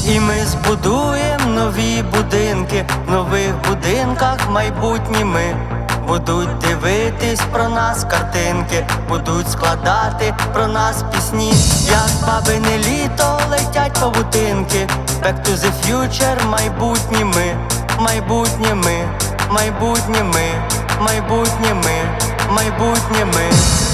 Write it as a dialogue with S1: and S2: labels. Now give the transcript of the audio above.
S1: І ми збудуємо нові будинки, в нових будинках майбутні ми. Будуть дивитись про нас картинки, будуть складати про нас пісні. Як бабине літо летять павутинки. Back to the future, майбутні ми, майбутнє ми, майбутнє ми, майбутнє ми, майбутнє ми.